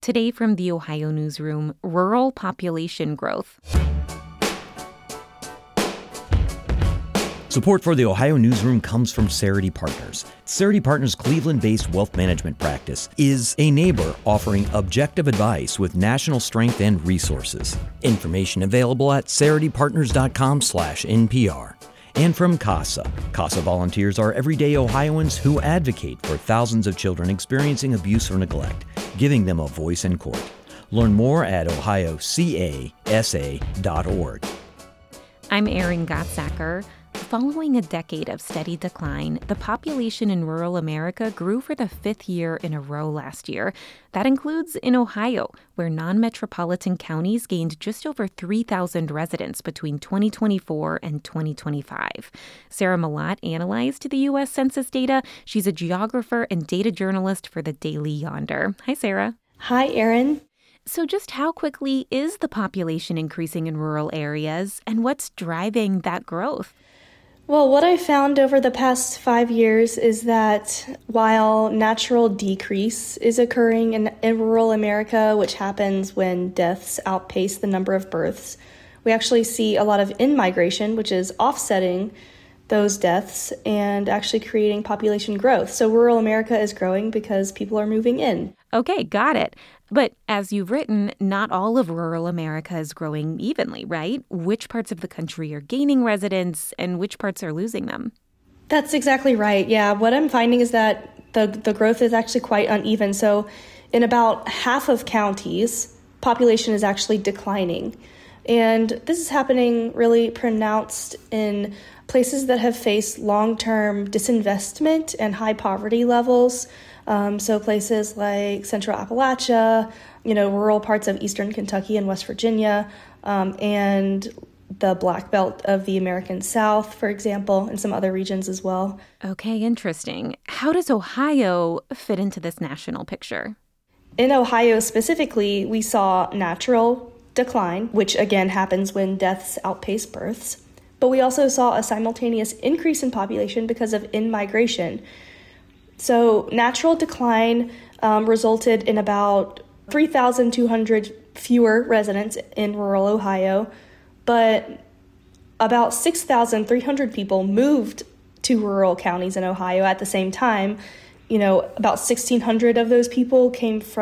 Today from the Ohio Newsroom, rural population growth. Support for the Ohio Newsroom comes from Cerity Partners. Cerity Partners' Cleveland-based wealth management practice is a neighbor offering objective advice with national strength and resources. Information available at ceritypartners.com/NPR. And from CASA. CASA volunteers are everyday Ohioans who advocate for thousands of children experiencing abuse or neglect, giving them a voice in court. Learn more at ohiocasa.org. I'm Erin Gottsacker. Following a decade of steady decline, the population in rural America grew for the fifth year in a row last year. That includes in Ohio, where non-metropolitan counties gained just over 3,000 residents between 2024 and 2025. Sarah Malott analyzed the U.S. Census data. She's a geographer and data journalist for the Daily Yonder. Hi, Sarah. Hi, Erin. So just how quickly is the population increasing in rural areas, and what's driving that growth? Well, what I found over the past 5 years is that while natural decrease is occurring in rural America, which happens when deaths outpace the number of births, we actually see a lot of in-migration, which is offsetting those deaths and actually creating population growth. So rural America is growing because people are moving in. Okay, got it. But as you've written, not all of rural America is growing evenly, right? Which parts of the country are gaining residents and which parts are losing them? That's exactly right. Yeah, what I'm finding is that the growth is actually quite uneven. So in about half of counties, population is actually declining. And this is happening really pronounced in places that have faced long-term disinvestment and high poverty levels. So places like Central Appalachia, rural parts of Eastern Kentucky and West Virginia, and the Black Belt of the American South, for example, and some other regions as well. Okay, interesting. How does Ohio fit into this national picture? In Ohio specifically, we saw natural decline, which again happens when deaths outpace births. But we also saw a simultaneous increase in population because of in-migration. So natural decline resulted in about 3,200 fewer residents in rural Ohio, but about 6,300 people moved to rural counties in Ohio at the same time. About 1,600 of those people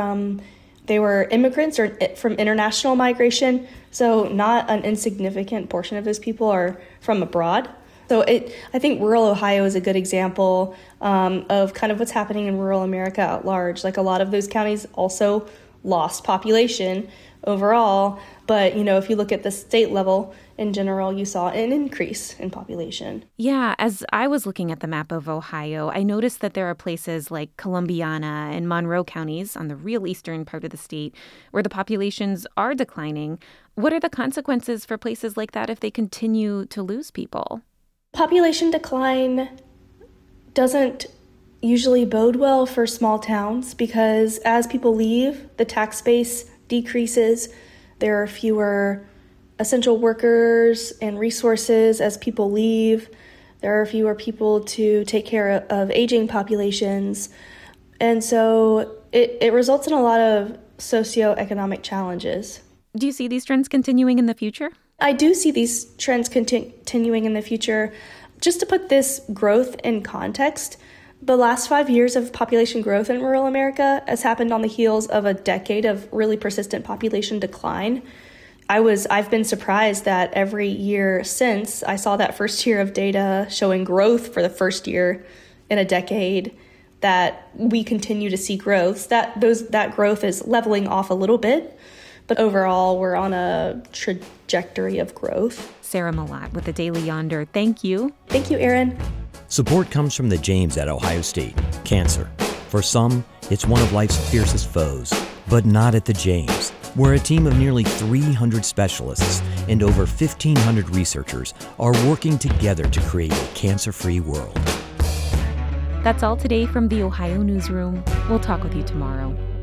they were immigrants or from international migration, so not an insignificant portion of those people are from abroad. So I think rural Ohio is a good example of kind of what's happening in rural America at large. Like a lot of those counties also lost population overall, but if you look at the state level in general, you saw an increase in population. Yeah, as I was looking at the map of Ohio, I noticed that there are places like Columbiana and Monroe counties on the real eastern part of the state where the populations are declining. What are the consequences for places like that if they continue to lose people? Population decline doesn't usually bode well for small towns because as people leave, the tax base decreases. There are fewer essential workers and resources as people leave. There are fewer people to take care of aging populations. And so it results in a lot of socioeconomic challenges. Do you see these trends continuing in the future? I do see these trends continuing in the future. Just to put this growth in context, the last 5 years of population growth in rural America has happened on the heels of a decade of really persistent population decline. I've been surprised that every year since I saw that first year of data showing growth for the first year in a decade, that we continue to see growth. That growth is leveling off a little bit. But overall, we're on a trajectory of growth. Sarah Malott with the Daily Yonder. Thank you. Thank you, Erin. Support comes from the James at Ohio State. Cancer. For some, it's one of life's fiercest foes, but not at the James, where a team of nearly 300 specialists and over 1,500 researchers are working together to create a cancer-free world. That's all today from the Ohio Newsroom. We'll talk with you tomorrow.